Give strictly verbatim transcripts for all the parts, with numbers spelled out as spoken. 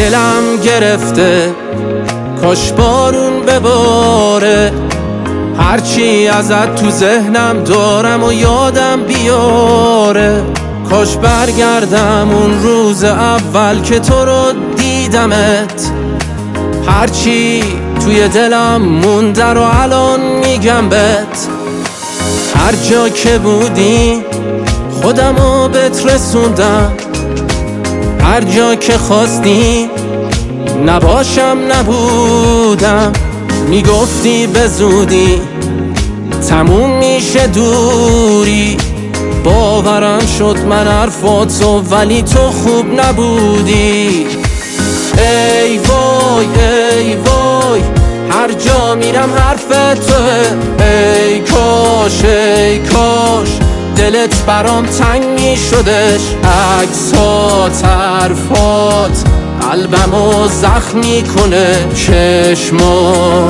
دلم گرفته، کاش بارون بباره. هرچی ازت تو ذهنم دارم و یادم بیاره. کاش برگردم اون روز اول که تو رو دیدمت. هرچی توی دلم مونده رو الان میگم بهت. هر جا که بودی خودمو بهت رسوندم. هر جا که خواستی نباشم نبودم. میگفتی به زودی تموم میشه دوری. باورم شد من حرفاتو، ولی تو خوب نبودی. ای وای ای وای، هر جا میرم حرف توه. ای کاش ای کاش دلت برام تنگ میشدش. عکسات حرفات قلبمو زخم میکنه. چشما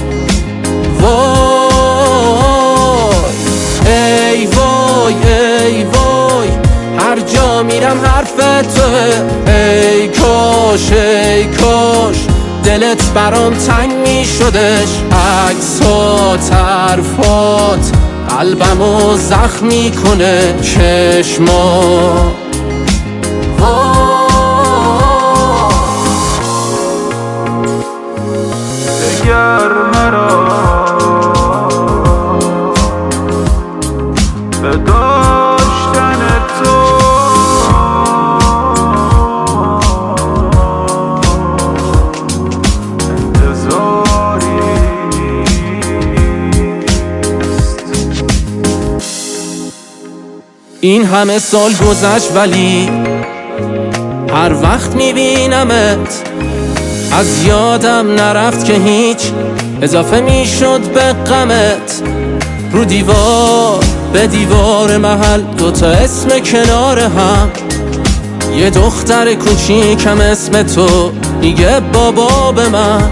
وای ای وای ای وای، هر جا میرم حرف توه. ای کاش ای کاش دلت برام تنگ میشدش. عکسات حرفات قلبمو زخم میکنه. چشما اگر مرا به داشتن تو این همه سال گذشت ولی هر وقت میبینمت از یادم نرفت که هیچ اضافه میشد به غمت. رو دیوار به دیوار محل دوتا اسم کنار هم. یه دختر کوچیکم اسم تو میگه بابا به من.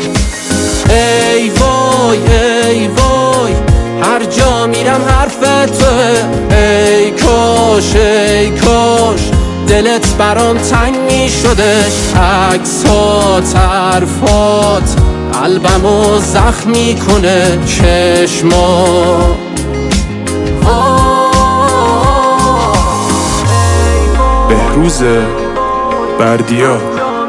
ای وای ای وای، هر جا میرم حرف توه. ای کاش ای کاش دلت برام تنگ میشدش. عکسات حرفات قلبمو زخم میکنه. چشما بهروز بردیا.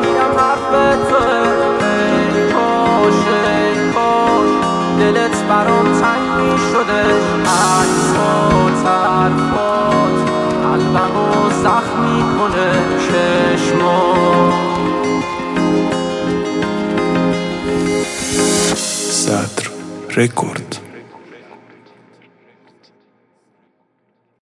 دلت برام تنگ میشدش. عکسات حرفات قلبمو زخم میکنه. چشما صدر رکورد.